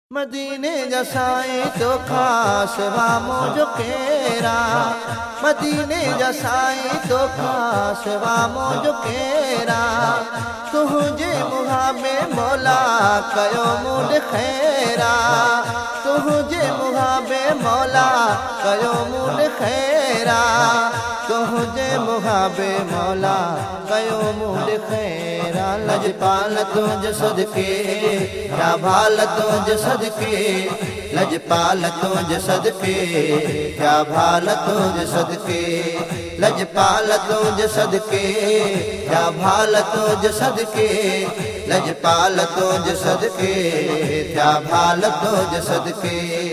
मदीने जा साईं तो खास वामो जो केरा। मदीने जा साईं तो खास वामो जो केरा। तुझे मुहाबे मौला कयो मूड खैरा। तुझे मुहाबे मौला कयो मूड खैरा। तुझे मुहाबे मौला कयो मूड खैरा। लजपाल तुझ सदके क्या भाल तुझ सदके। लजपाल तुझ सदके क्या भाल तुझ सदके। लजपाल तुझ सदके क्या भाल तुझ सदके। लजपाल तुझ सदके क्या भाल तुझ सदके।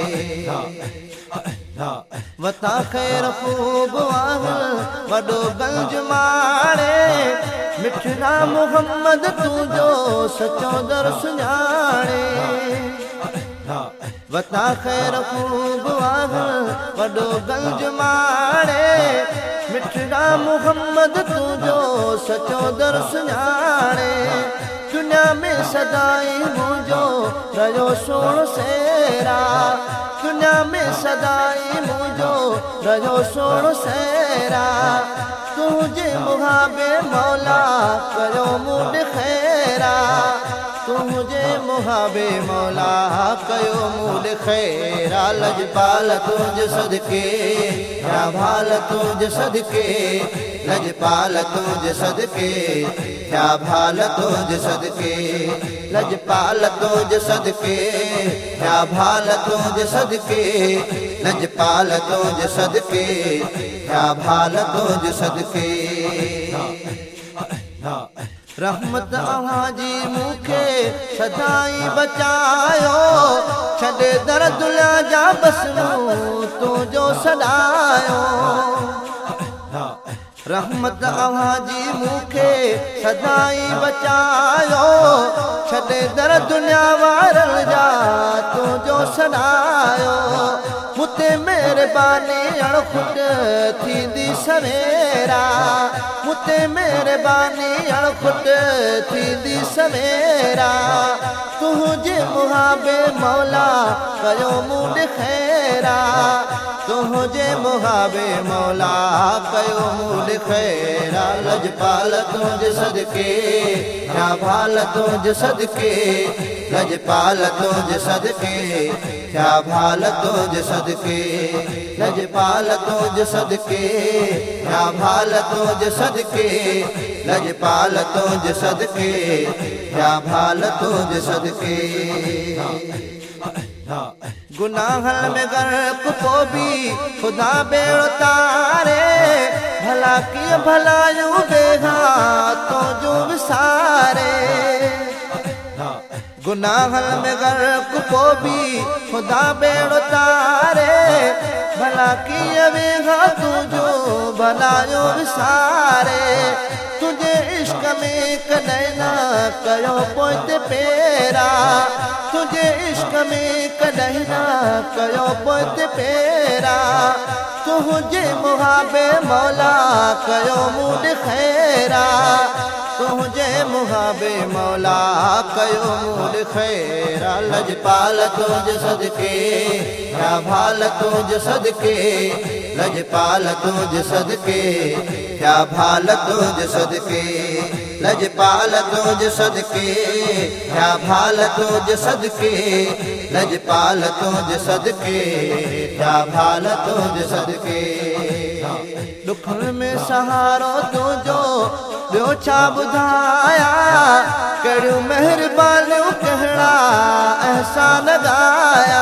वता खैर खूब वडो गंज मारे। मिठड़ा मोहम्मद तुझो सचो दर सुञाणे। वता खैर खूब वडो गंज मारे। मिठड़ा मोहम्मद तुझो सचो दर सुञाणे। दुनिया में सदाई मुझो रयो सोण सेरा। दुनिया में सदाई मुझो रयो सोण सेरा। तुझे मुहाबे मौला कयो मूड खैरा। तुझे मुहाबे मौला कयो मूड खैरा। लजपाल तुझ सदके क्या भाल तुझ सदके। लजपाल तुझ सदके क्या भाल तुझ सदके। लजपाल तुझ सदके क्या भाल तुझ सदके। लजपाल तुझ सदके क्या भाल तुझ सदके। रहमत अहाजी मुखे सदाई बचायो। छॾे दर दुनिया जा बसरूं तुझो सॾायो। रहमत अहाजी मुखे सदाई बचायो। छॾे दर दुनिया वारन जा तुझो सॾायो। मुते मेहरबानी अणखुट थींदी सवेरा। मुते मेहरबानी अणखुट थींदी सवेरा। तुझे मुहाबे मौला कयो मूड खैरा। तुझे मुहाबे मौला कयो मूड खैरा। लजपाल तुझ सदके क्या भाल तुझ सदके। लजपाल तुझ सदके क्या भाल तुझ सदके। लजपाल तुझ सदके क्या भाल तुझ सदके। लजपाल तुझ सदके क्या भाल तुझ सदके। गुनाहन में गर्क को भी खुदा बेड़ो तारे। भला किए भलायूं बेहा तो जो विसारे। गुनाहन में गर्क को भी खुदा बेड़ो तारे। भला किए बेहा तुझो भलायो विसारे। तुझे इश्क में कॾहिं न कयो पोइ पेरा। तुझे इश्क में कॾहिं न कयो पोइ पेरा। तुझे मुहाबे मौला कयो मूड खैरा। तुझे मुहाबे मौला कयो मूड खैरा। लजपाल तुझ सदके क्या भाल तुझ सदके। लजपाल तुझ सदके क्या भाल तुझ सदके। लजपाल तुझ सदके क्या भाल तुझ सदके। लजपाल तुझ सदके क्या भाल तुझ सदके। दुखन में सहारो तुझो ॿियो छा ॿुधाया। कहिड़ियूं महिरबानियूं कहिड़ा अहसान ॻाया।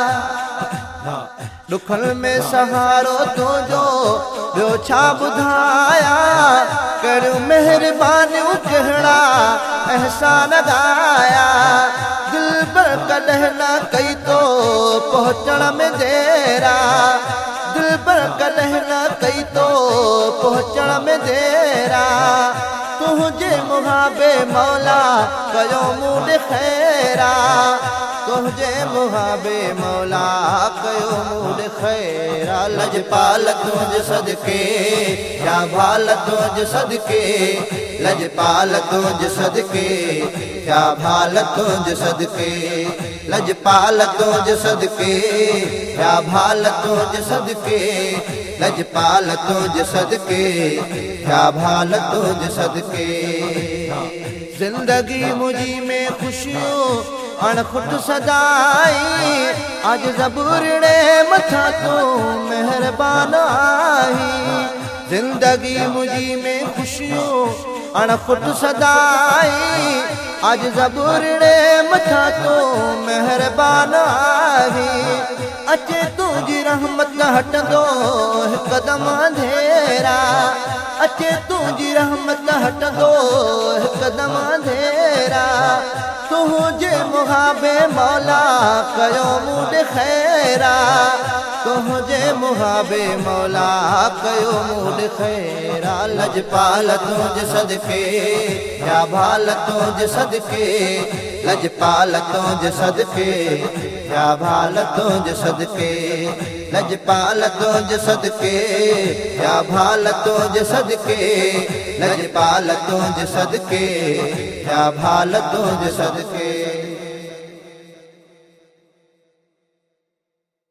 दुखन में सहारो तुझो ॿियो छा ॿुधाया। कहिड़ियूं महिरबानियूं कहिड़ा अहसान ॻाया। दिल पर कॾहिं न कई तो पहुचण में देरा। दिल पर कॾहिं न कई तो पहुचण में देरा। तुझे मुहाबे मौला कयो मूड खैरा। तुझे मुहाबे मौला कयो मूड खैरा। लजपाल तुझ सदके क्या भाल तुझ सदके। लजपाल तुझ सदके क्या भाल तुझ सदके। लजपाल तुझ सदके या भाल तुझ सदके लजपाल तुझ सदके या भाल तुझ सदके जिंदगी मुझी में खुशियों अणखुट सदाई आज ज़बूरड़े मथा तो मेहरबान आई जिंदगी मुझी में खुशियों अणखुट सदाई आज ज़बूरड़े मथा तो मेहरबान आई अचे तुझी रहमत हटंदो कदम अंधेरा अचे तुझी रहमत हटंदो कदम अंधेरा तुझे मुहाबे मौला कयो मूड खैरा तुझे मुहाबे मौला कयो मूड खैरा लजपाल तुझ सदके या भाल तुझ सदके लजपाल तुझ सदके या भाल तुझ सदके लजपाल तुझ सदके या भाल तुझ सदके लजपाल तुझ सदके या भाल तुझ सदके।